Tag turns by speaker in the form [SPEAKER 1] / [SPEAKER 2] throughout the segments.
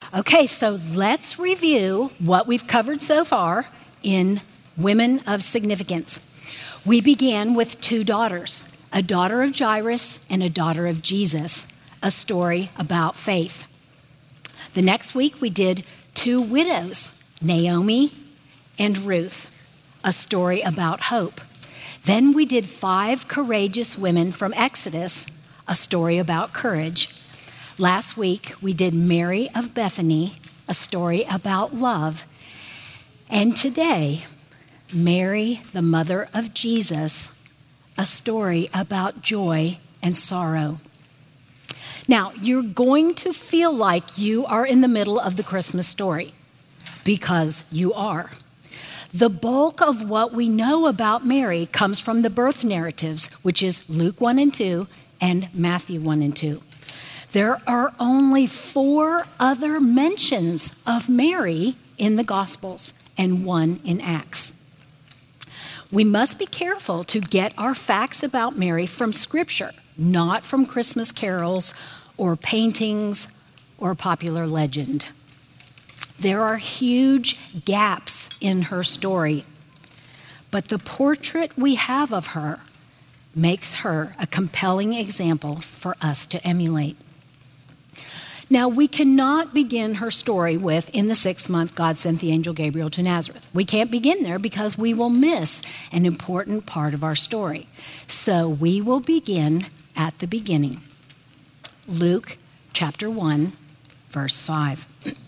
[SPEAKER 1] Okay, so let's review what we've covered so far in Women of Significance. We began with 2 daughters, a daughter of Jairus and a daughter of Jesus, a story about faith. The next week we did 2 widows, Naomi and Ruth, a story about hope. Then we did 5 courageous women from Exodus, a story about courage. Last week we did Mary of Bethany, a story about love. And today, Mary, the mother of Jesus, a story about joy and sorrow. Now, you're going to feel like you are in the middle of the Christmas story, because you are. The bulk of what we know about Mary comes from the birth narratives, which is Luke 1 and 2 and Matthew 1 and 2. There are only 4 other mentions of Mary in the Gospels and 1 in Acts. We must be careful to get our facts about Mary from Scripture, not from Christmas carols or paintings or popular legend. There are huge gaps in her story, but the portrait we have of her makes her a compelling example for us to emulate. Now, we cannot begin her story with, in the 6th month, God sent the angel Gabriel to Nazareth. We can't begin there because we will miss an important part of our story. So we will begin at the beginning. Luke chapter 1, verse 5.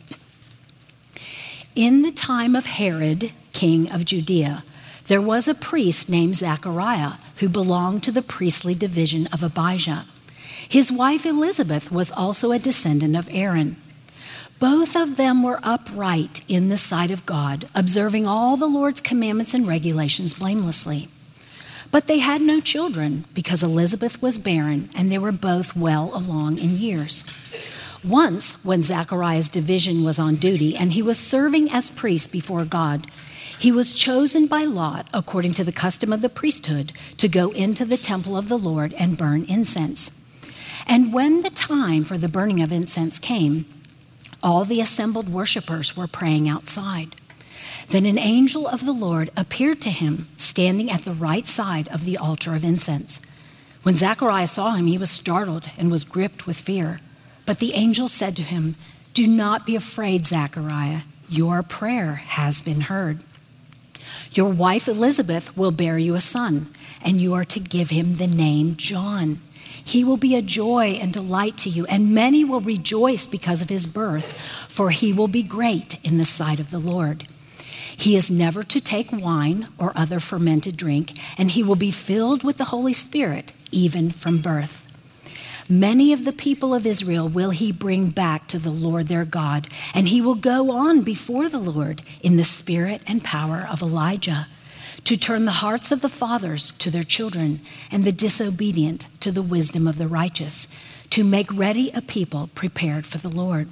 [SPEAKER 1] In the time of Herod, king of Judea, there was a priest named Zechariah who belonged to the priestly division of Abijah. His wife Elizabeth was also a descendant of Aaron. Both of them were upright in the sight of God, observing all the Lord's commandments and regulations blamelessly. But they had no children because Elizabeth was barren and they were both well along in years. Once, when Zechariah's division was on duty and he was serving as priest before God, he was chosen by lot, according to the custom of the priesthood, to go into the temple of the Lord and burn incense. And when the time for the burning of incense came, all the assembled worshipers were praying outside. Then an angel of the Lord appeared to him, standing at the right side of the altar of incense. When Zechariah saw him, he was startled and was gripped with fear. But the angel said to him, "Do not be afraid, Zechariah. Your prayer has been heard. Your wife Elizabeth will bear you a son, and you are to give him the name John. He will be a joy and delight to you, and many will rejoice because of his birth, for he will be great in the sight of the Lord. He is never to take wine or other fermented drink, and he will be filled with the Holy Spirit, even from birth. Many of the people of Israel will he bring back to the Lord their God, and he will go on before the Lord in the spirit and power of Elijah, to turn the hearts of the fathers to their children and the disobedient to the wisdom of the righteous, to make ready a people prepared for the Lord."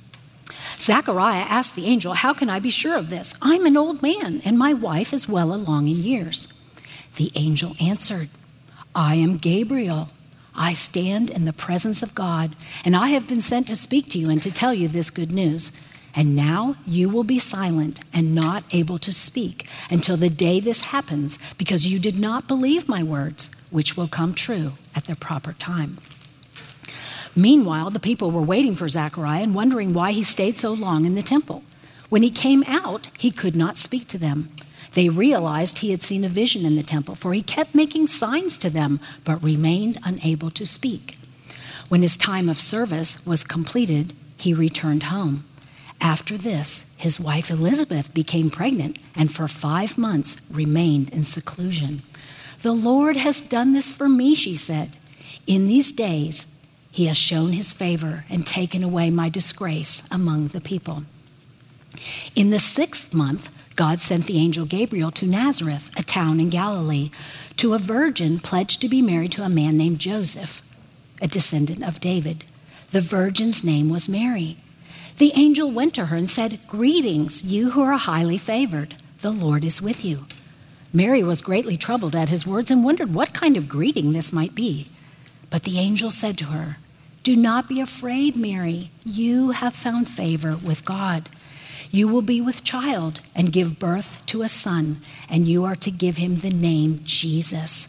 [SPEAKER 1] Zechariah asked the angel, "How can I be sure of this? I'm an old man, and my wife is well along in years." The angel answered, "I am Gabriel. I stand in the presence of God, and I have been sent to speak to you and to tell you this good news. And now you will be silent and not able to speak until the day this happens, because you did not believe my words, which will come true at the proper time." Meanwhile, the people were waiting for Zechariah and wondering why he stayed so long in the temple. When he came out, he could not speak to them. They realized he had seen a vision in the temple, for he kept making signs to them, but remained unable to speak. When his time of service was completed, he returned home. After this, his wife Elizabeth became pregnant and for 5 months remained in seclusion. "The Lord has done this for me," she said. "In these days, he has shown his favor and taken away my disgrace among the people." In the 6th month, God sent the angel Gabriel to Nazareth, a town in Galilee, to a virgin pledged to be married to a man named Joseph, a descendant of David. The virgin's name was Mary. The angel went to her and said, "Greetings, you who are highly favored. The Lord is with you." Mary was greatly troubled at his words and wondered what kind of greeting this might be. But the angel said to her, "Do not be afraid, Mary. You have found favor with God. You will be with child and give birth to a son, and you are to give him the name Jesus.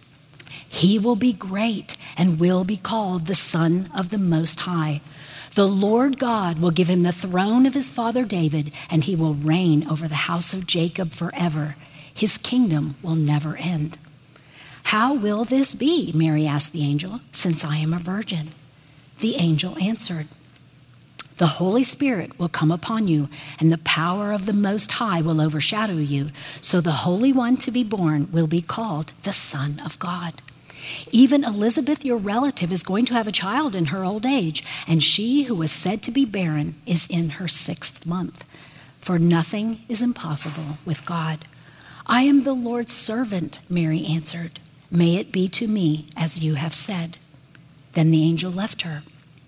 [SPEAKER 1] He will be great and will be called the Son of the Most High. The Lord God will give him the throne of his father David, and he will reign over the house of Jacob forever. His kingdom will never end." "How will this be," Mary asked the angel, "since I am a virgin?" The angel answered, "The Holy Spirit will come upon you, and the power of the Most High will overshadow you. So the Holy One to be born will be called the Son of God. Even Elizabeth, your relative, is going to have a child in her old age, and she who was said to be barren is in her 6th month. For nothing is impossible with God." "I am the Lord's servant," Mary answered. "May it be to me as you have said." Then the angel left her.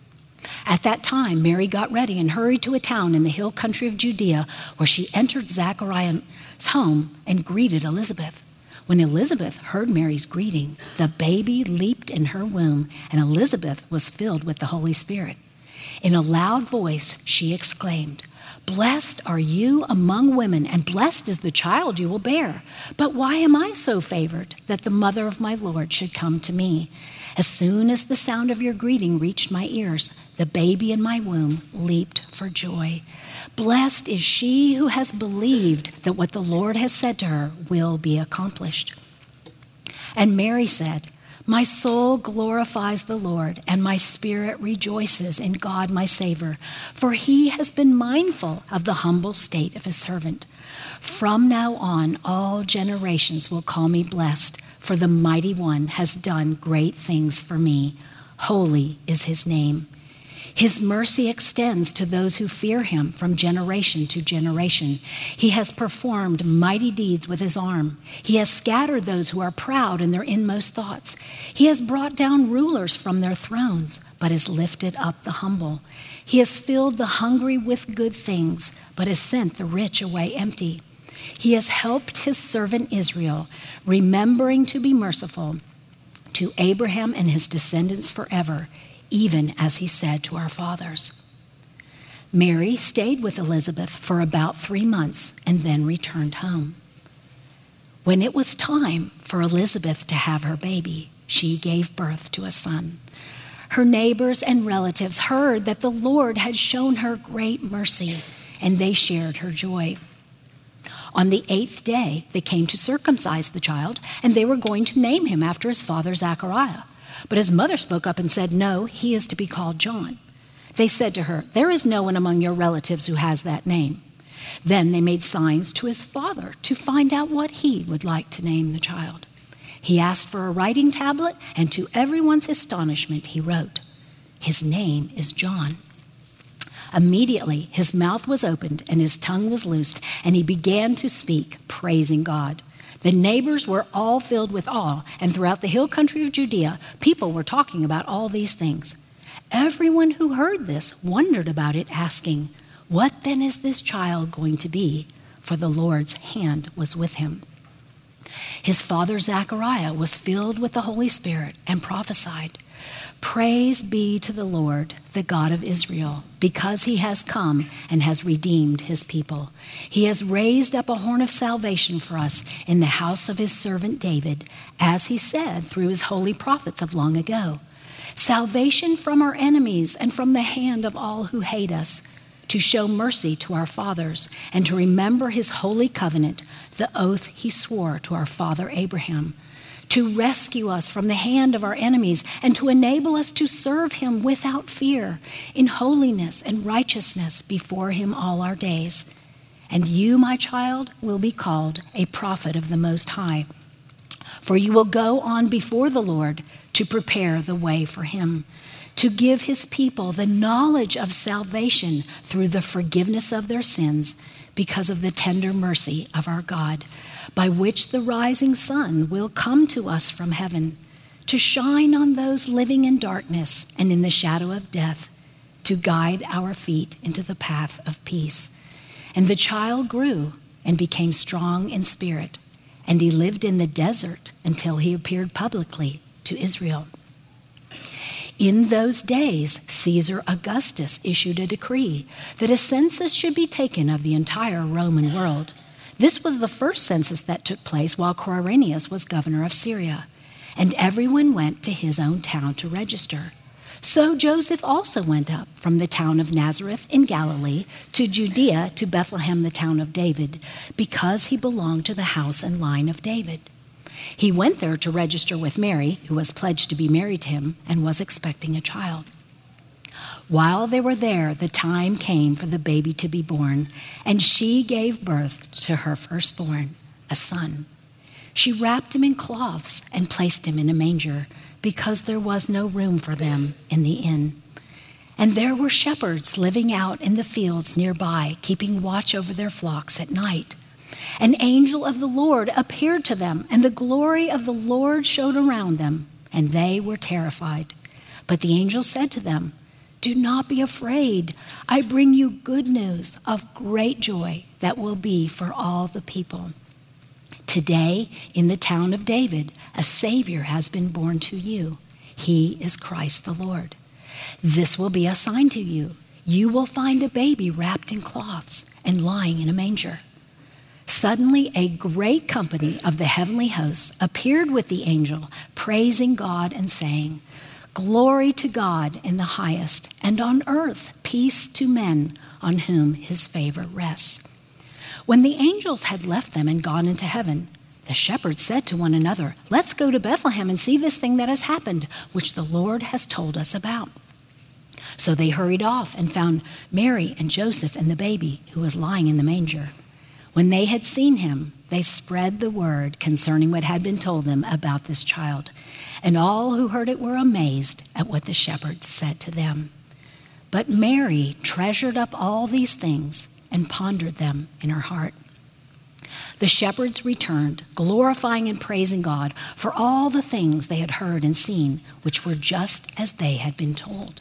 [SPEAKER 1] At that time, Mary got ready and hurried to a town in the hill country of Judea, where she entered Zachariah's home and greeted Elizabeth. When Elizabeth heard Mary's greeting, the baby leaped in her womb, and Elizabeth was filled with the Holy Spirit. In a loud voice, she exclaimed, "Blessed are you among women, and blessed is the child you will bear. But why am I so favored that the mother of my Lord should come to me? As soon as the sound of your greeting reached my ears, the baby in my womb leaped for joy. Blessed is she who has believed that what the Lord has said to her will be accomplished." And Mary said, "My soul glorifies the Lord, and my spirit rejoices in God my Savior, for he has been mindful of the humble state of his servant. From now on, all generations will call me blessed, for the Mighty One has done great things for me. Holy is his name. His mercy extends to those who fear him from generation to generation. He has performed mighty deeds with his arm. He has scattered those who are proud in their inmost thoughts. He has brought down rulers from their thrones, but has lifted up the humble. He has filled the hungry with good things, but has sent the rich away empty. He has helped his servant Israel, remembering to be merciful to Abraham and his descendants forever, even as he said to our fathers." Mary stayed with Elizabeth for about 3 months and then returned home. When it was time for Elizabeth to have her baby, she gave birth to a son. Her neighbors and relatives heard that the Lord had shown her great mercy, and they shared her joy. On the 8th day, they came to circumcise the child, and they were going to name him after his father Zachariah. But his mother spoke up and said, "No, he is to be called John." They said to her, "There is no one among your relatives who has that name." Then they made signs to his father to find out what he would like to name the child. He asked for a writing tablet, and to everyone's astonishment, he wrote, "His name is John." Immediately, his mouth was opened and his tongue was loosed, and he began to speak, praising God. The neighbors were all filled with awe, and throughout the hill country of Judea, people were talking about all these things. Everyone who heard this wondered about it, asking, "What then is this child going to be?" For the Lord's hand was with him. His father Zachariah was filled with the Holy Spirit and prophesied, "Praise be to the Lord, the God of Israel, because he has come and has redeemed his people. He has raised up a horn of salvation for us in the house of his servant David, as he said through his holy prophets of long ago. Salvation from our enemies and from the hand of all who hate us, to show mercy to our fathers and to remember his holy covenant, the oath he swore to our father Abraham, to rescue us from the hand of our enemies and to enable us to serve him without fear, in holiness and righteousness before him all our days. And you, my child, will be called a prophet of the Most High, for you will go on before the Lord to prepare the way for him, to give his people the knowledge of salvation through the forgiveness of their sins because of the tender mercy of our God, by which the rising sun will come to us from heaven, to shine on those living in darkness and in the shadow of death, to guide our feet into the path of peace. And the child grew and became strong in spirit, and he lived in the desert until he appeared publicly to Israel. In those days, Caesar Augustus issued a decree that a census should be taken of the entire Roman world. This was the first census that took place while Quirinius was governor of Syria, and everyone went to his own town to register. So Joseph also went up from the town of Nazareth in Galilee to Judea to Bethlehem, the town of David, because he belonged to the house and line of David. He went there to register with Mary, who was pledged to be married to him and was expecting a child. While they were there, the time came for the baby to be born, and she gave birth to her firstborn, a son. She wrapped him in cloths and placed him in a manger, because there was no room for them in the inn. And there were shepherds living out in the fields nearby, keeping watch over their flocks at night. An angel of the Lord appeared to them, and the glory of the Lord shone around them, and they were terrified. But the angel said to them, "Do not be afraid. I bring you good news of great joy that will be for all the people. Today, in the town of David, a Savior has been born to you. He is Christ the Lord. This will be a sign to you. You will find a baby wrapped in cloths and lying in a manger." Suddenly, a great company of the heavenly hosts appeared with the angel, praising God and saying, "Glory to God in the highest, and on earth peace to men on whom his favor rests." When the angels had left them and gone into heaven, the shepherds said to one another, "Let's go to Bethlehem and see this thing that has happened, which the Lord has told us about." So they hurried off and found Mary and Joseph and the baby who was lying in the manger. When they had seen him, they spread the word concerning what had been told them about this child, and all who heard it were amazed at what the shepherds said to them. But Mary treasured up all these things and pondered them in her heart. The shepherds returned, glorifying and praising God for all the things they had heard and seen, which were just as they had been told.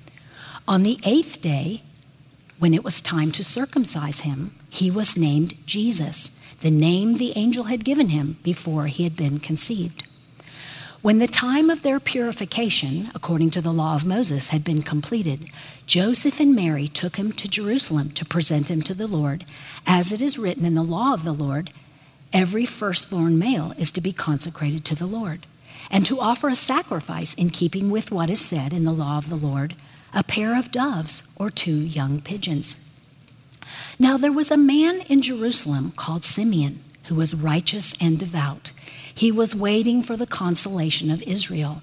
[SPEAKER 1] On the 8th day, when it was time to circumcise him, he was named Jesus, the name the angel had given him before he had been conceived. When the time of their purification, according to the law of Moses, had been completed, Joseph and Mary took him to Jerusalem to present him to the Lord. As it is written in the law of the Lord, every firstborn male is to be consecrated to the Lord, and to offer a sacrifice in keeping with what is said in the law of the Lord, a pair of doves or 2 young pigeons. Now there was a man in Jerusalem called Simeon, who was righteous and devout. He was waiting for the consolation of Israel.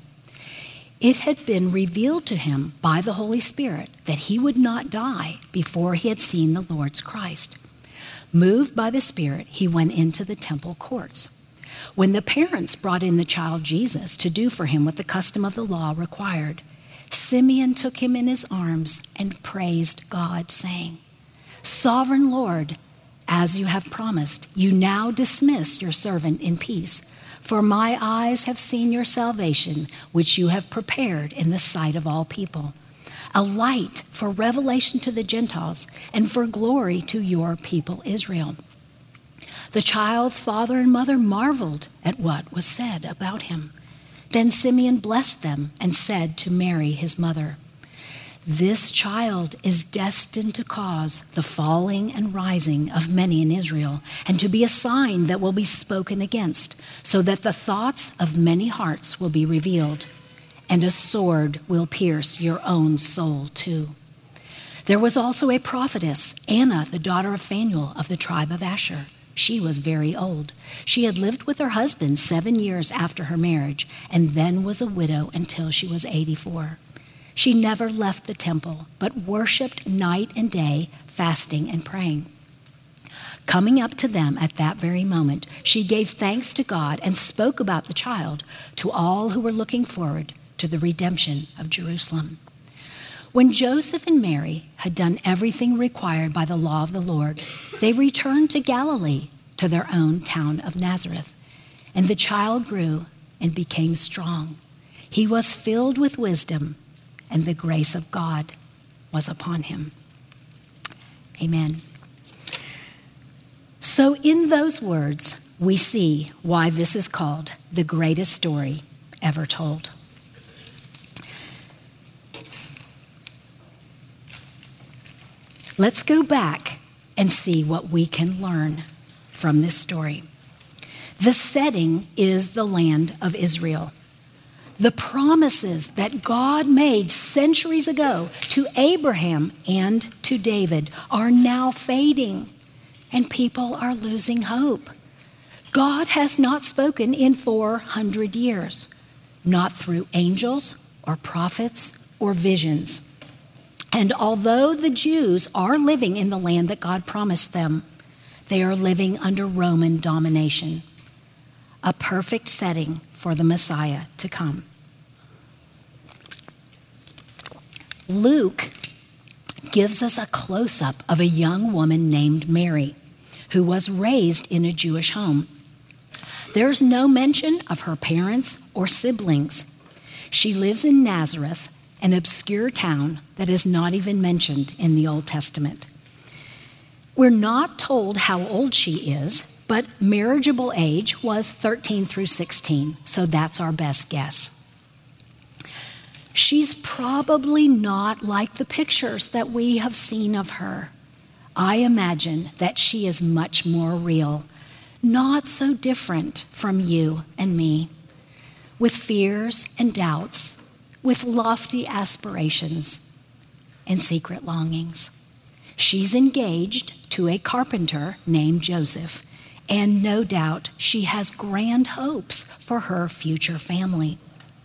[SPEAKER 1] It had been revealed to him by the Holy Spirit that he would not die before he had seen the Lord's Christ. Moved by the Spirit, he went into the temple courts. When the parents brought in the child Jesus to do for him what the custom of the law required, Simeon took him in his arms and praised God, saying, "Sovereign Lord, as you have promised, you now dismiss your servant in peace. For my eyes have seen your salvation, which you have prepared in the sight of all people, a light for revelation to the Gentiles and for glory to your people Israel." The child's father and mother marveled at what was said about him. Then Simeon blessed them and said to Mary, his mother, "This child is destined to cause the falling and rising of many in Israel, and to be a sign that will be spoken against, so that the thoughts of many hearts will be revealed, and a sword will pierce your own soul too." There was also a prophetess, Anna, the daughter of Phanuel of the tribe of Asher. She was very old. She had lived with her husband 7 years after her marriage, and then was a widow until she was 84. She never left the temple, but worshiped night and day, fasting and praying. Coming up to them at that very moment, she gave thanks to God and spoke about the child to all who were looking forward to the redemption of Jerusalem. When Joseph and Mary had done everything required by the law of the Lord, they returned to Galilee, to their own town of Nazareth. And the child grew and became strong. He was filled with wisdom, and the grace of God was upon him. Amen. So in those words, we see why this is called the greatest story ever told. Let's go back and see what we can learn from this story. The setting is the land of Israel. The promises that God made centuries ago to Abraham and to David are now fading, and people are losing hope. God has not spoken in 400 years, not through angels or prophets or visions. And although the Jews are living in the land that God promised them, they are living under Roman domination, a perfect setting for the Messiah to come. Luke gives us a close-up of a young woman named Mary, who was raised in a Jewish home. There's no mention of her parents or siblings. She lives in Nazareth, an obscure town that is not even mentioned in the Old Testament. We're not told how old she is, but marriageable age was 13 through 16, so that's our best guess. She's probably not like the pictures that we have seen of her. I imagine that she is much more real, not so different from you and me, with fears and doubts, with lofty aspirations and secret longings. She's engaged to a carpenter named Joseph, and no doubt she has grand hopes for her future family.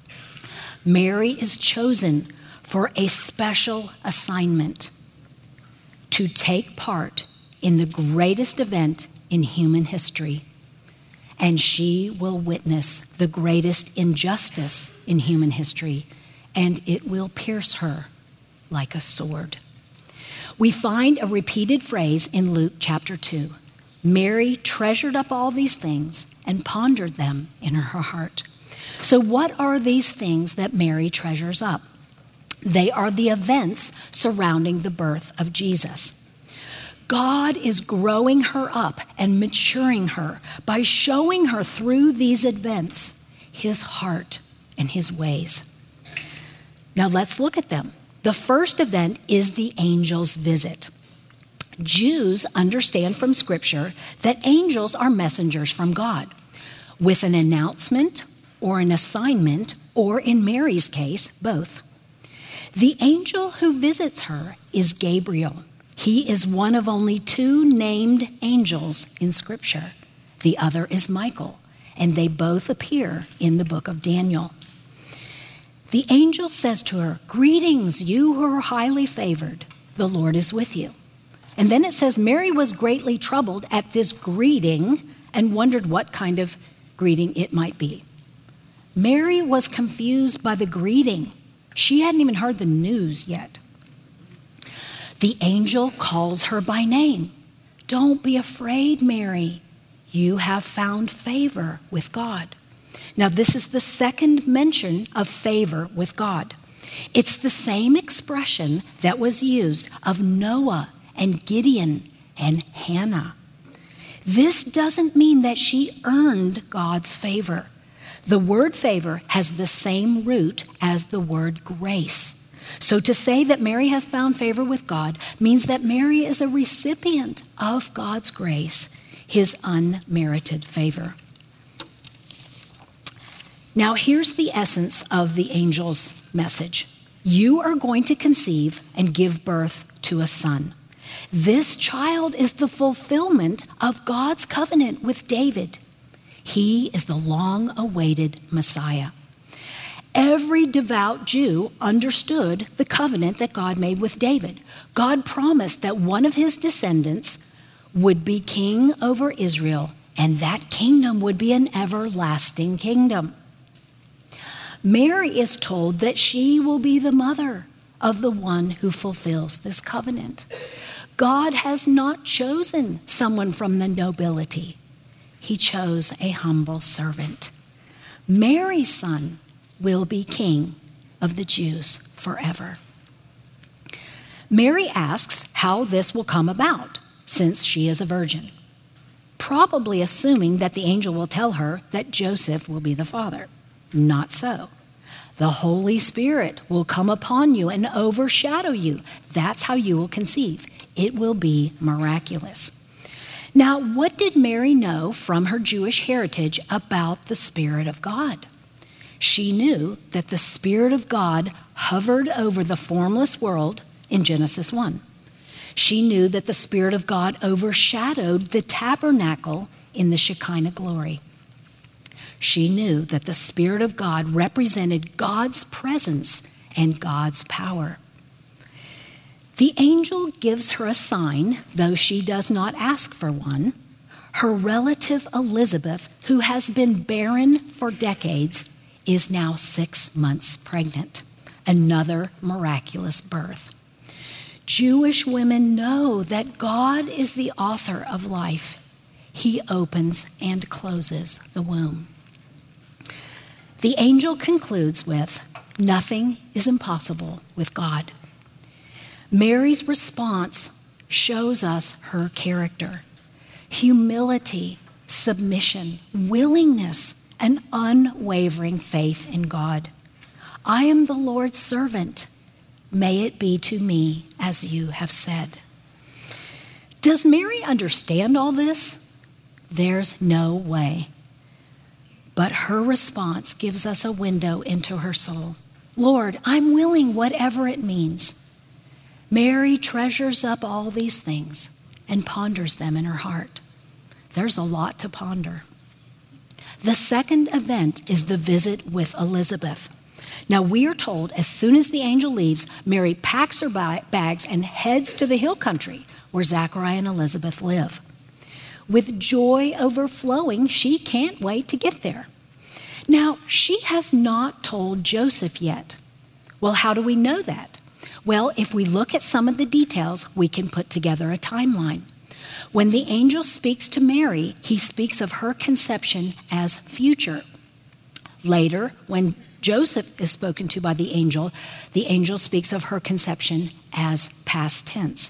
[SPEAKER 1] Mary is chosen for a special assignment to take part in the greatest event in human history, and she will witness the greatest injustice in human history, and it will pierce her like a sword. We find a repeated phrase in Luke chapter 2. Mary treasured up all these things and pondered them in her heart. So what are these things that Mary treasures up? They are the events surrounding the birth of Jesus. God is growing her up and maturing her by showing her through these events his heart and his ways. Now let's look at them. The first event is the angel's visit. Jews understand from Scripture that angels are messengers from God with an announcement or an assignment, or in Mary's case, both. The angel who visits her is Gabriel. He is one of only two named angels in Scripture. The other is Michael, and they both appear in the book of Daniel. The angel says to her, "Greetings, you who are highly favored. The Lord is with you." And then it says Mary was greatly troubled at this greeting and wondered what kind of greeting it might be. Mary was confused by the greeting. She hadn't even heard the news yet. The angel calls her by name. "Don't be afraid, Mary. You have found favor with God." Now, this is the second mention of favor with God. It's the same expression that was used of Noah and Gideon and Hannah. This doesn't mean that she earned God's favor. The word favor has the same root as the word grace. So to say that Mary has found favor with God means that Mary is a recipient of God's grace, his unmerited favor. Now here's the essence of the angel's message. You are going to conceive and give birth to a son. This child is the fulfillment of God's covenant with David. He is the long-awaited Messiah. Every devout Jew understood the covenant that God made with David. God promised that one of his descendants would be king over Israel, and that kingdom would be an everlasting kingdom. Mary is told that she will be the mother of the one who fulfills this covenant. God has not chosen someone from the nobility. He chose a humble servant. Mary's son will be king of the Jews forever. Mary asks how this will come about, since she is a virgin, probably assuming that the angel will tell her that Joseph will be the father. Not so. The Holy Spirit will come upon you and overshadow you. That's how you will conceive. It will be miraculous. Now, what did Mary know from her Jewish heritage about the Spirit of God? She knew that the Spirit of God hovered over the formless world in Genesis 1. She knew that the Spirit of God overshadowed the tabernacle in the Shekinah glory. She knew that the Spirit of God represented God's presence and God's power. The angel gives her a sign, though she does not ask for one. Her relative Elizabeth, who has been barren for decades, is now 6 months pregnant. Another miraculous birth. Jewish women know that God is the author of life. He opens and closes the womb. The angel concludes with, "Nothing is impossible with God." Mary's response shows us her character: humility, submission, willingness, and unwavering faith in God. "I am the Lord's servant. May it be to me as you have said." Does Mary understand all this? There's no way. But her response gives us a window into her soul. "Lord, I'm willing, whatever it means." Mary treasures up all these things and ponders them in her heart. There's a lot to ponder. The second event is the visit with Elizabeth. Now, we are told as soon as the angel leaves, Mary packs her bags and heads to the hill country where Zachariah and Elizabeth live. With joy overflowing, she can't wait to get there. Now, she has not told Joseph yet. Well, how do we know that? Well, if we look at some of the details, we can put together a timeline. When the angel speaks to Mary, he speaks of her conception as future. Later, when Joseph is spoken to by the angel speaks of her conception as past tense.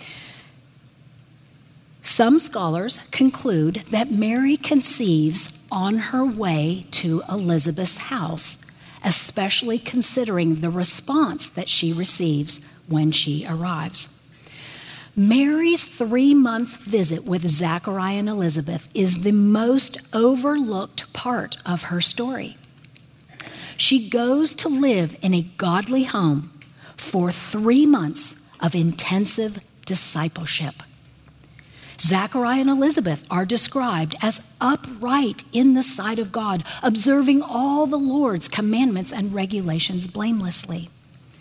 [SPEAKER 1] Some scholars conclude that Mary conceives on her way to Elizabeth's house, especially considering the response that she receives when she arrives. Mary's 3-month visit with Zachariah and Elizabeth is the most overlooked part of her story. She goes to live in a godly home for 3 months of intensive discipleship. Zachariah and Elizabeth are described as upright in the sight of God, observing all the Lord's commandments and regulations blamelessly.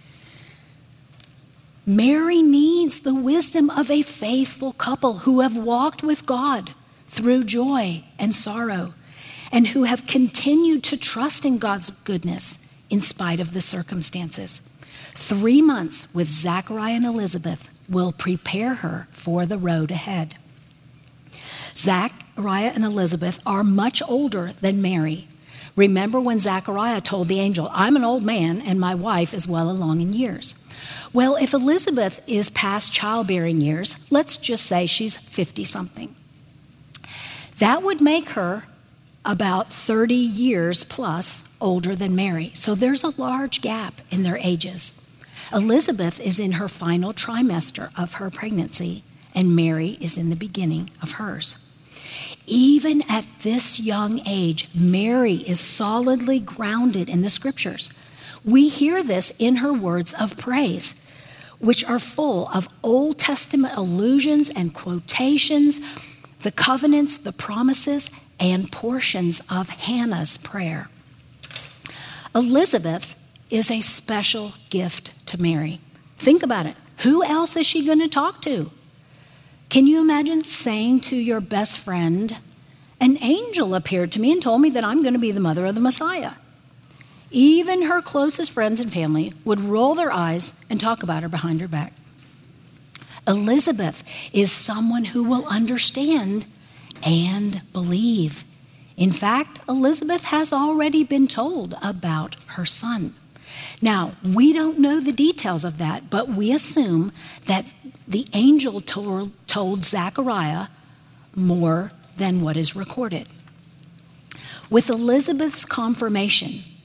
[SPEAKER 1] Mary needs the wisdom of a faithful couple who have walked with God through joy and sorrow, and who have continued to trust in God's goodness in spite of the circumstances. 3 months with Zachariah and Elizabeth will prepare her for the road ahead. Zachariah and Elizabeth are much older than Mary. Remember when Zachariah told the angel, "I'm an old man and my wife is well along in years." Well, if Elizabeth is past childbearing years, let's just say she's 50-something. That would make her about 30 years plus older than Mary. So there's a large gap in their ages. Elizabeth is in her final trimester of her pregnancy, and Mary is in the beginning of hers. Even at this young age, Mary is solidly grounded in the scriptures. We hear this in her words of praise, which are full of Old Testament allusions and quotations, the covenants, the promises, and portions of Hannah's prayer. Elizabeth is a special gift to Mary. Think about it. Who else is she going to talk to? Can you imagine saying to your best friend, "An angel appeared to me and told me that I'm going to be the mother of the Messiah"? Even her closest friends and family would roll their eyes and talk about her behind her back. Elizabeth is someone who will understand and believe. In fact, Elizabeth has already been told about her son. Now, we don't know the details of that, but we assume that the angel told Zachariah more than what is recorded. With Elizabeth's confirmation,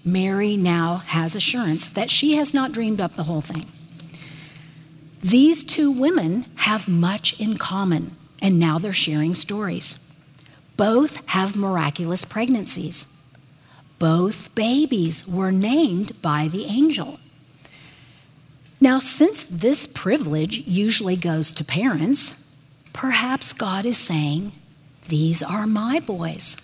[SPEAKER 1] Mary now has assurance that she has not dreamed up the whole thing. These two women have much in common, and now they're sharing stories. Both have miraculous pregnancies. Both babies were named by the angel. Now, since this privilege usually goes to parents, perhaps God is saying, "These are my boys."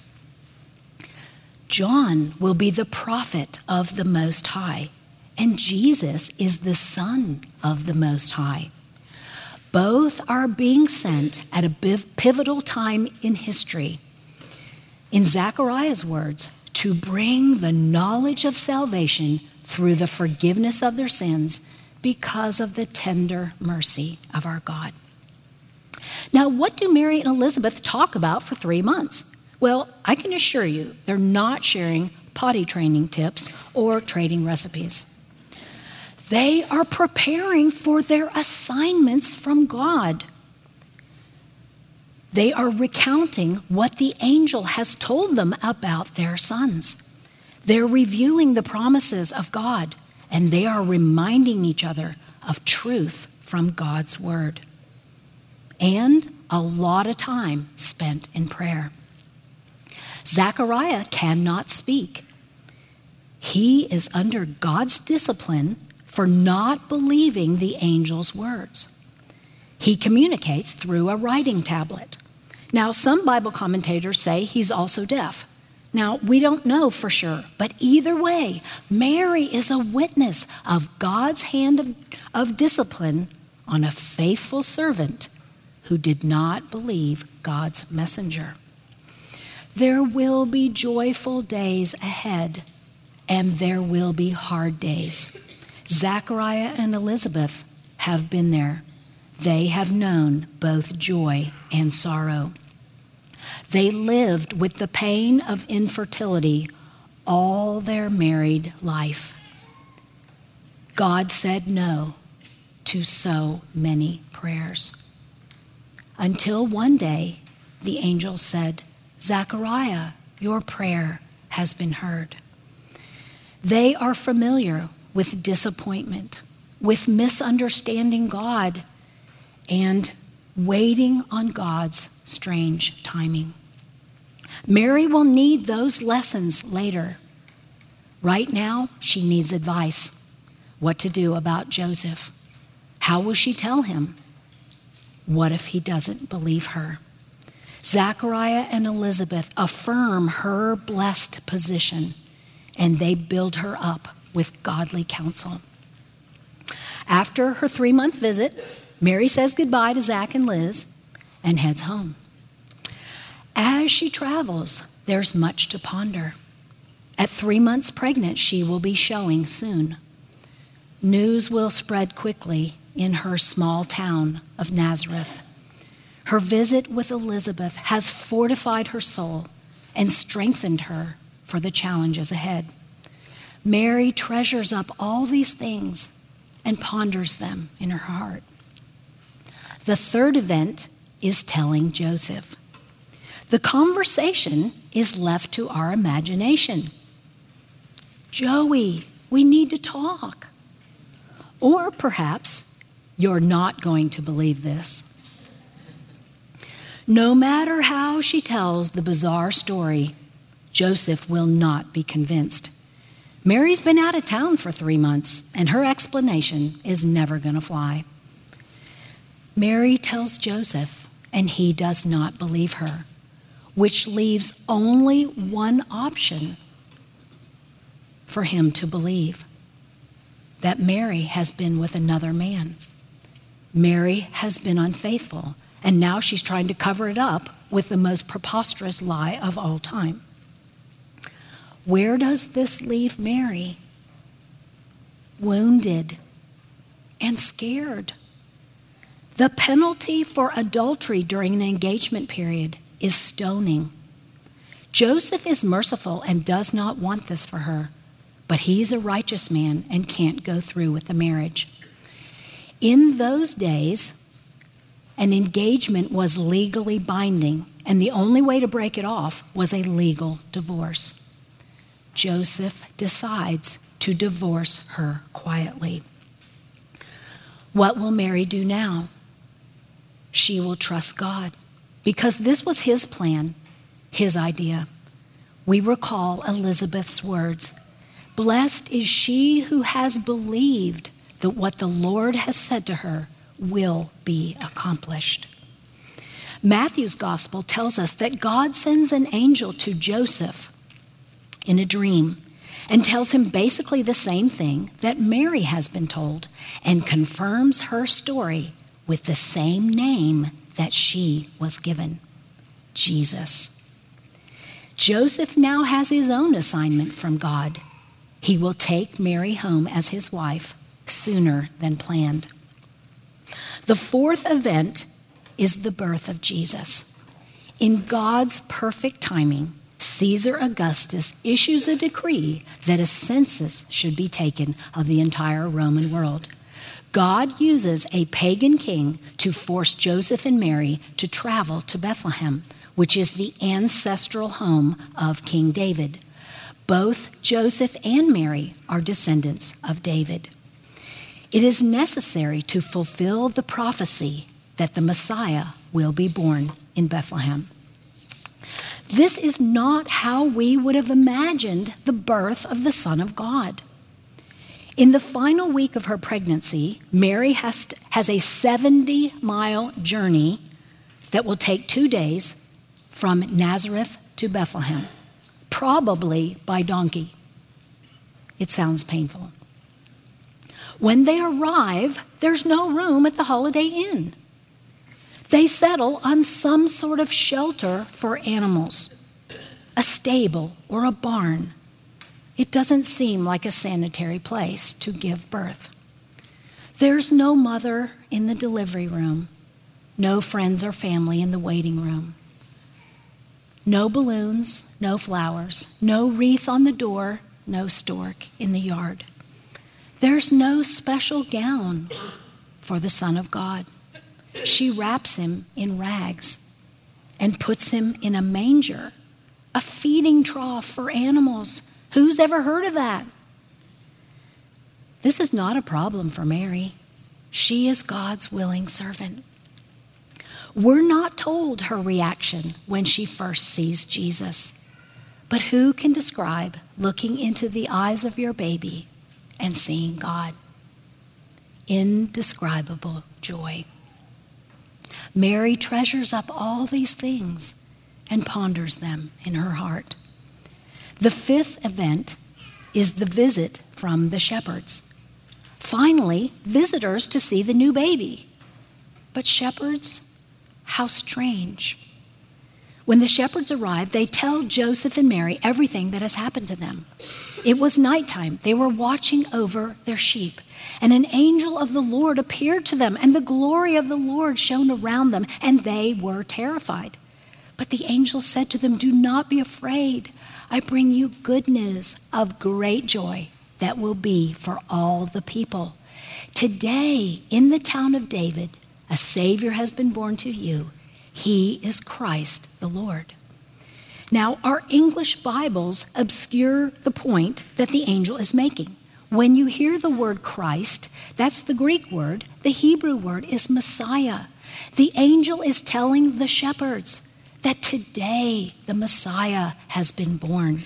[SPEAKER 1] John will be the prophet of the Most High, and Jesus is the Son of the Most High. Both are being sent at a pivotal time in history. In Zechariah's words, to bring the knowledge of salvation through the forgiveness of their sins because of the tender mercy of our God. Now, what do Mary and Elizabeth talk about for 3 months? Well, I can assure you they're not sharing potty training tips or trading recipes. They are preparing for their assignments from God. They are recounting what the angel has told them about their sons. They're reviewing the promises of God, and they are reminding each other of truth from God's word. And a lot of time spent in prayer. Zechariah cannot speak. He is under God's discipline for not believing the angel's words. He communicates through a writing tablet. Now, some Bible commentators say he's also deaf. Now, we don't know for sure, but either way, Mary is a witness of God's hand of discipline on a faithful servant who did not believe God's messenger. There will be joyful days ahead, and there will be hard days. Zechariah and Elizabeth have been there. They have known both joy and sorrow. They lived with the pain of infertility all their married life. God said no to so many prayers. Until one day, the angel said, "Zechariah, your prayer has been heard." They are familiar with disappointment, with misunderstanding God, and waiting on God's strange timing. Mary will need those lessons later. Right now, she needs advice. What to do about Joseph? How will she tell him? What if he doesn't believe her? Zechariah and Elizabeth affirm her blessed position, and they build her up with godly counsel. After her 3-month visit, Mary says goodbye to Zach and Liz and heads home. As she travels, there's much to ponder. At 3 months pregnant, she will be showing soon. News will spread quickly in her small town of Nazareth. Her visit with Elizabeth has fortified her soul and strengthened her for the challenges ahead. Mary treasures up all these things and ponders them in her heart. The third event is telling Joseph. The conversation is left to our imagination. "Joey, we need to talk." Or perhaps, "You're not going to believe this." No matter how she tells the bizarre story, Joseph will not be convinced. Mary's been out of town for 3 months, and her explanation is never going to fly. Mary tells Joseph, and he does not believe her, which leaves only one option for him to believe: that Mary has been with another man. Mary has been unfaithful, and now she's trying to cover it up with the most preposterous lie of all time. Where does this leave Mary? Wounded and scared. The penalty for adultery during an engagement period is stoning. Joseph is merciful and does not want this for her, but he's a righteous man and can't go through with the marriage. In those days, an engagement was legally binding, and the only way to break it off was a legal divorce. Joseph decides to divorce her quietly. What will Mary do now? She will trust God, because this was his plan, his idea. We recall Elizabeth's words, "Blessed is she who has believed that what the Lord has said to her will be accomplished." Matthew's gospel tells us that God sends an angel to Joseph in a dream and tells him basically the same thing that Mary has been told, and confirms her story with the same name that she was given, Jesus. Joseph now has his own assignment from God. He will take Mary home as his wife sooner than planned. The fourth event is the birth of Jesus. In God's perfect timing, Caesar Augustus issues a decree that a census should be taken of the entire Roman world. God uses a pagan king to force Joseph and Mary to travel to Bethlehem, which is the ancestral home of King David. Both Joseph and Mary are descendants of David. It is necessary to fulfill the prophecy that the Messiah will be born in Bethlehem. This is not how we would have imagined the birth of the Son of God. In the final week of her pregnancy, Mary has a 70-mile journey that will take 2 days from Nazareth to Bethlehem, probably by donkey. It sounds painful. When they arrive, there's no room at the Holiday Inn. They settle on some sort of shelter for animals, a stable or a barn. It doesn't seem like a sanitary place to give birth. There's no mother in the delivery room, no friends or family in the waiting room. No balloons, no flowers, no wreath on the door, no stork in the yard. There's no special gown for the Son of God. She wraps him in rags and puts him in a manger, a feeding trough for animals. Who's ever heard of that? This is not a problem for Mary. She is God's willing servant. We're not told her reaction when she first sees Jesus, but who can describe looking into the eyes of your baby and seeing God? Indescribable joy. Mary treasures up all these things and ponders them in her heart. The fifth event is the visit from the shepherds. Finally, visitors to see the new baby. But shepherds, how strange. When the shepherds arrive, they tell Joseph and Mary everything that has happened to them. It was nighttime. They were watching over their sheep, and an angel of the Lord appeared to them, and the glory of the Lord shone around them, and they were terrified. But the angel said to them, "Do not be afraid. I bring you good news of great joy that will be for all the people. Today, in the town of David, a Savior has been born to you. He is Christ the Lord." Now, our English Bibles obscure the point that the angel is making. When you hear the word Christ, that's the Greek word. The Hebrew word is Messiah. The angel is telling the shepherds that today the Messiah has been born.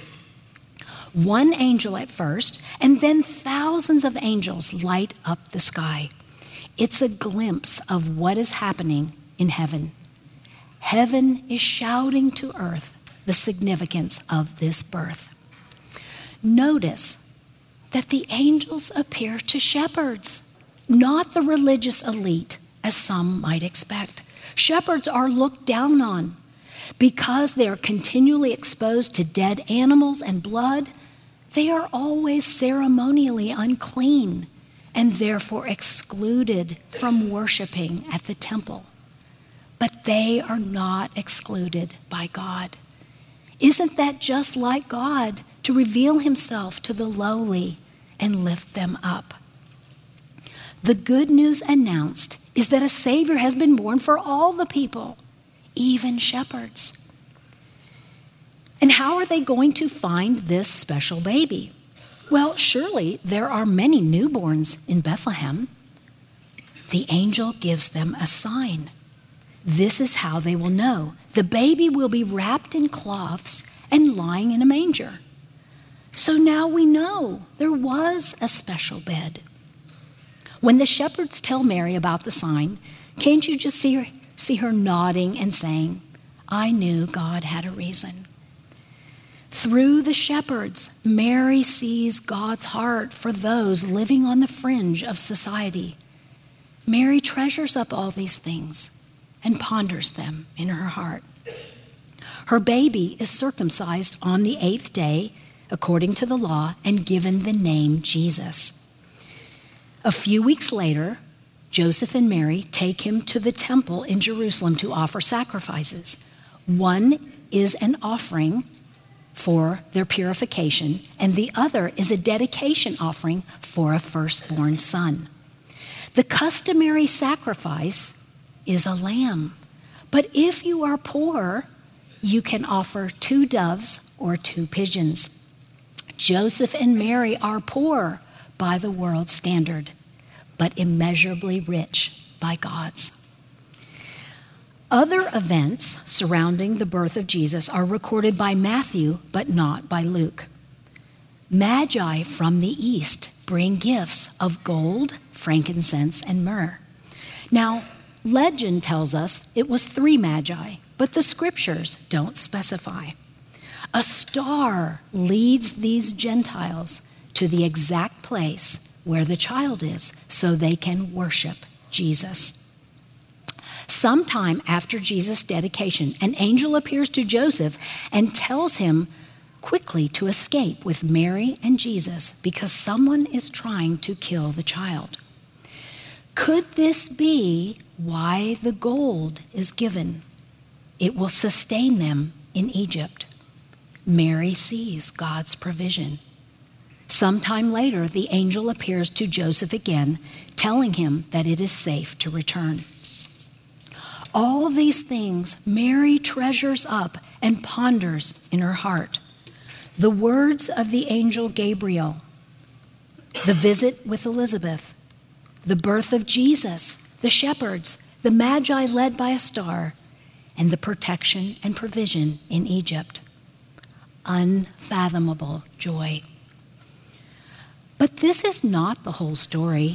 [SPEAKER 1] One angel at first, and then thousands of angels light up the sky. It's a glimpse of what is happening in heaven. Heaven is shouting to earth the significance of this birth. Notice that the angels appear to shepherds, not the religious elite, as some might expect. Shepherds are looked down on because they are continually exposed to dead animals and blood. They are always ceremonially unclean and therefore excluded from worshiping at the temple. But they are not excluded by God. Isn't that just like God to reveal himself to the lowly and lift them up? The good news announced is that a Savior has been born for all the people, even shepherds. And how are they going to find this special baby? Well, surely there are many newborns in Bethlehem. The angel gives them a sign. This is how they will know. The baby will be wrapped in cloths and lying in a manger. So now we know there was a special bed. When the shepherds tell Mary about the sign, can't you just see her nodding and saying, I knew God had a reason. Through the shepherds, Mary sees God's heart for those living on the fringe of society. Mary treasures up all these things and ponders them in her heart. Her baby is circumcised on the 8th day, according to the law, and given the name Jesus. A few weeks later, Joseph and Mary take him to the temple in Jerusalem to offer sacrifices. One is an offering for their purification, and the other is a dedication offering for a firstborn son. The customary sacrifice is a lamb, but if you are poor, you can offer 2 doves or 2 pigeons. Joseph and Mary are poor by the world's standard, but immeasurably rich by God's. Other events surrounding the birth of Jesus are recorded by Matthew, but not by Luke. Magi from the east bring gifts of gold, frankincense, and myrrh. Now, legend tells us it was 3 magi, but the scriptures don't specify. A star leads these Gentiles to the exact place where the child is so they can worship Jesus. Sometime after Jesus' dedication, an angel appears to Joseph and tells him quickly to escape with Mary and Jesus because someone is trying to kill the child. Could this be why the gold is given? It will sustain them in Egypt. Mary sees God's provision. Sometime later, the angel appears to Joseph again, telling him that it is safe to return. All these things Mary treasures up and ponders in her heart. The words of the angel Gabriel, the visit with Elizabeth, the birth of Jesus, the shepherds, the magi led by a star, and the protection and provision in Egypt. Unfathomable joy. But this is not the whole story.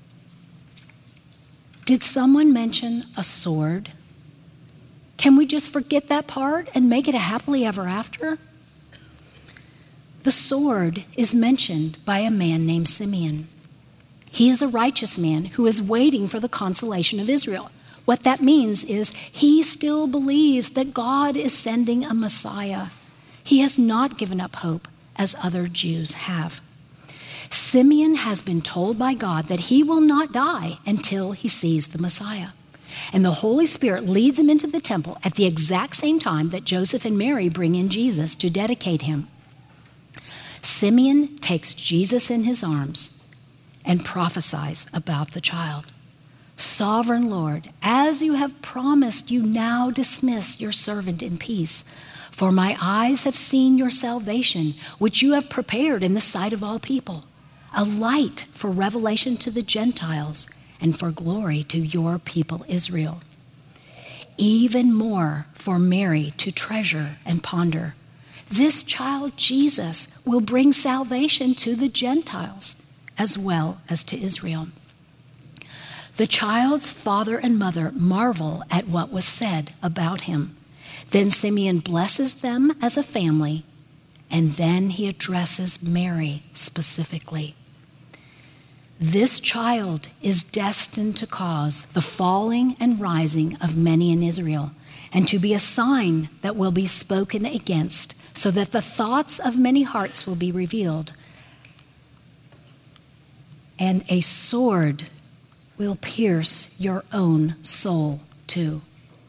[SPEAKER 1] Did someone mention a sword? Can we just forget that part and make it a happily ever after? The sword is mentioned by a man named Simeon. He is a righteous man who is waiting for the consolation of Israel. What that means is he still believes that God is sending a Messiah. He has not given up hope as other Jews have. Simeon has been told by God that he will not die until he sees the Messiah. And the Holy Spirit leads him into the temple at the exact same time that Joseph and Mary bring in Jesus to dedicate him. Simeon takes Jesus in his arms and prophesies about the child. Sovereign Lord, as you have promised, you now dismiss your servant in peace. For my eyes have seen your salvation, which you have prepared in the sight of all people, a light for revelation to the Gentiles and for glory to your people Israel. Even more for Mary to treasure and ponder. This child Jesus will bring salvation to the Gentiles as well as to Israel. The child's father and mother marvel at what was said about him. Then Simeon blesses them as a family, and then he addresses Mary specifically. This child is destined to cause the falling and rising of many in Israel, and to be a sign that will be spoken against, so that the thoughts of many hearts will be revealed. And a sword will pierce your own soul too.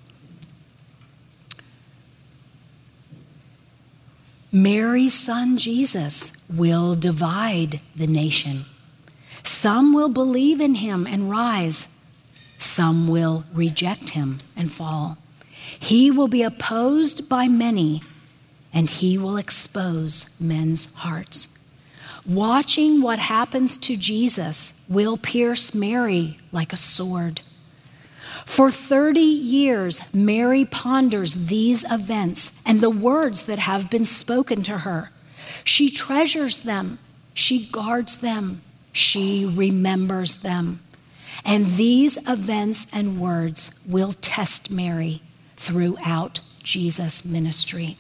[SPEAKER 1] Mary's son Jesus will divide the nation. Some will believe in him and rise. Some will reject him and fall. He will be opposed by many, and he will expose men's hearts. Watching what happens to Jesus will pierce Mary like a sword. For 30 years, Mary ponders these events and the words that have been spoken to her. She treasures them. She guards them. She remembers them. And these events and words will test Mary throughout Jesus' ministry.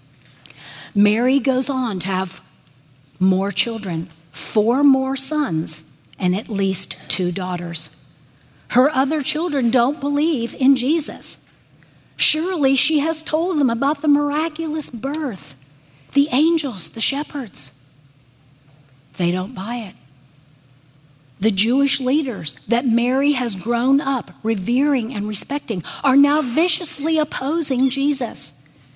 [SPEAKER 1] Mary goes on to have more children, 4 more sons, and at least 2 daughters. Her other children don't believe in Jesus. Surely she has told them about the miraculous birth, the angels, the shepherds. They don't buy it. The Jewish leaders that Mary has grown up revering and respecting are now viciously opposing Jesus.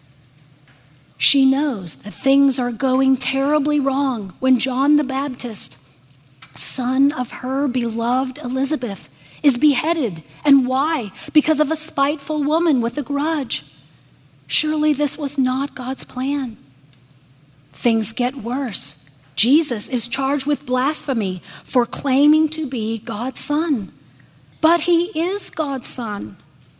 [SPEAKER 1] She knows that things are going terribly wrong when John the Baptist, son of her beloved Elizabeth, is beheaded. And why? Because of a spiteful woman with a grudge. Surely this was not God's plan. Things get worse. Jesus is charged with blasphemy for claiming to be God's son. But he is God's son.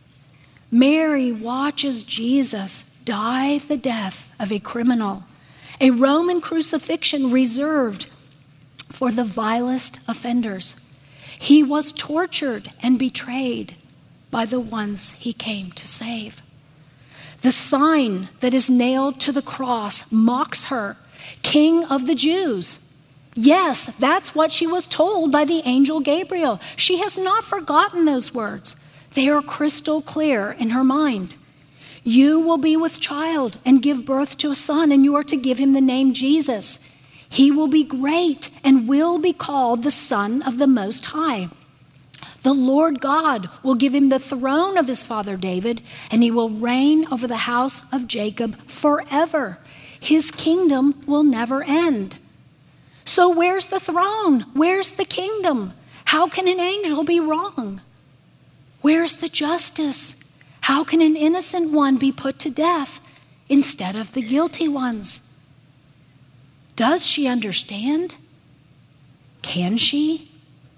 [SPEAKER 1] Mary watches Jesus die the death of a criminal, a Roman crucifixion reserved for the vilest offenders. He was tortured and betrayed by the ones he came to save. The sign that is nailed to the cross mocks her, King of the Jews. Yes, that's what she was told by the angel Gabriel. She has not forgotten those words. They are crystal clear in her mind. You will be with child and give birth to a son, and you are to give him the name Jesus. He will be great and will be called the Son of the Most High. The Lord God will give him the throne of his father David, and he will reign over the house of Jacob forever. His kingdom will never end. So where's the throne? Where's the kingdom? How can an angel be wrong? Where's the justice? How can an innocent one be put to death instead of the guilty ones? Does she understand? Can she?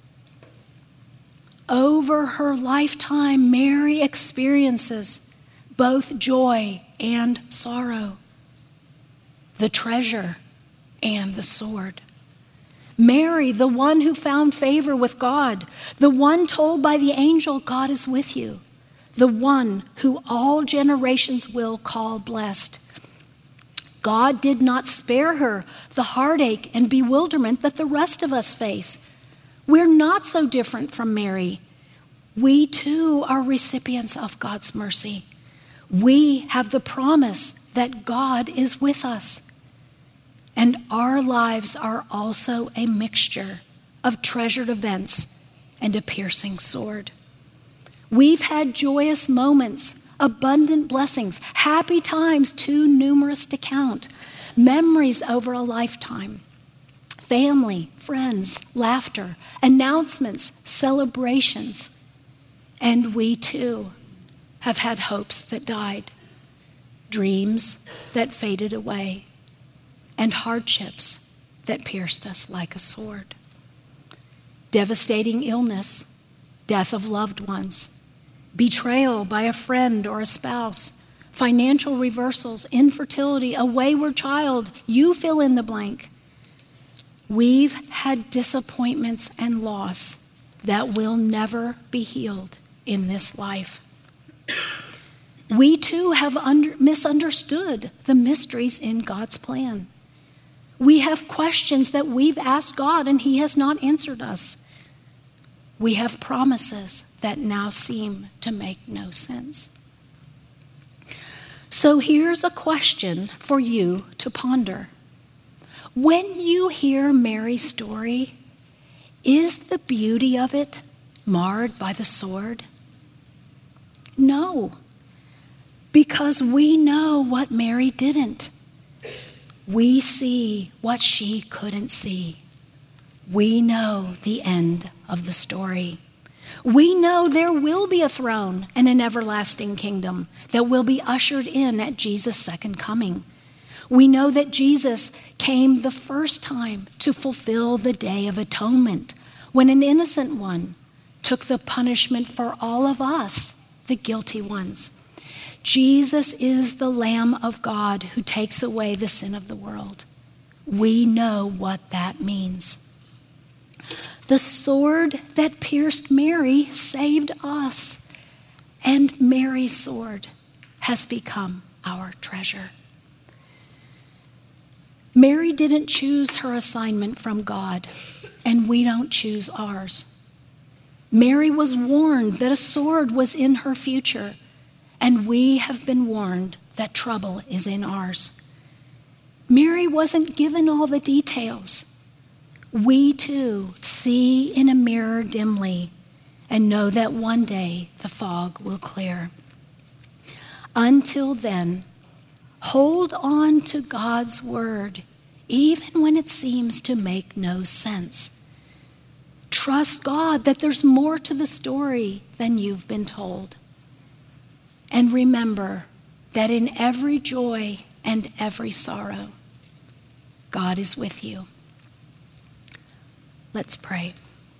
[SPEAKER 1] Over her lifetime, Mary experiences both joy and sorrow, the treasure and the sword. Mary, the one who found favor with God, the one told by the angel, God is with you, the one who all generations will call blessed. God did not spare her the heartache and bewilderment that the rest of us face. We're not so different from Mary. We too are recipients of God's mercy. We have the promise that God is with us. And our lives are also a mixture of treasured events and a piercing sword. We've had joyous moments, abundant blessings, happy times too numerous to count, memories over a lifetime, family, friends, laughter, announcements, celebrations. And we too have had hopes that died, dreams that faded away, and hardships that pierced us like a sword. Devastating illness, death of loved ones, betrayal by a friend or a spouse, financial reversals, infertility, a wayward child, you fill in the blank. We've had disappointments and loss that will never be healed in this life. We too have misunderstood the mysteries in God's plan. We have questions that we've asked God and he has not answered us. We have promises that now seem to make no sense. So here's a question for you to ponder. When you hear Mary's story, is the beauty of it marred by the sword? No, because we know what Mary didn't. We see what she couldn't see. We know the end of the story. We know there will be a throne and an everlasting kingdom that will be ushered in at Jesus' second coming. We know that Jesus came the first time to fulfill the Day of Atonement, when an innocent one took the punishment for all of us, the guilty ones. Jesus is the Lamb of God who takes away the sin of the world. We know what that means. The sword that pierced Mary saved us, and Mary's sword has become our treasure. Mary didn't choose her assignment from God, and we don't choose ours. Mary was warned that a sword was in her future, and we have been warned that trouble is in ours. Mary wasn't given all the details. We too see in a mirror dimly and know that one day the fog will clear. Until then, hold on to God's word, even when it seems to make no sense. Trust God that there's more to the story than you've been told. And remember that in every joy and every sorrow, God is with you. Let's pray.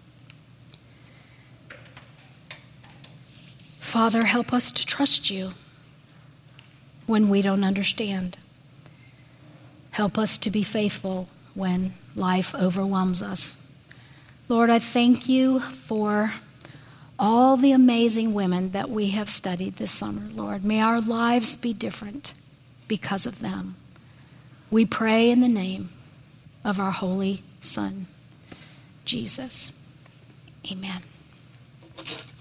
[SPEAKER 1] Father, help us to trust you when we don't understand. Help us to be faithful when life overwhelms us. Lord, I thank you for all the amazing women that we have studied this summer, Lord. May our lives be different because of them. We pray in the name of our holy Son, Jesus. Amen.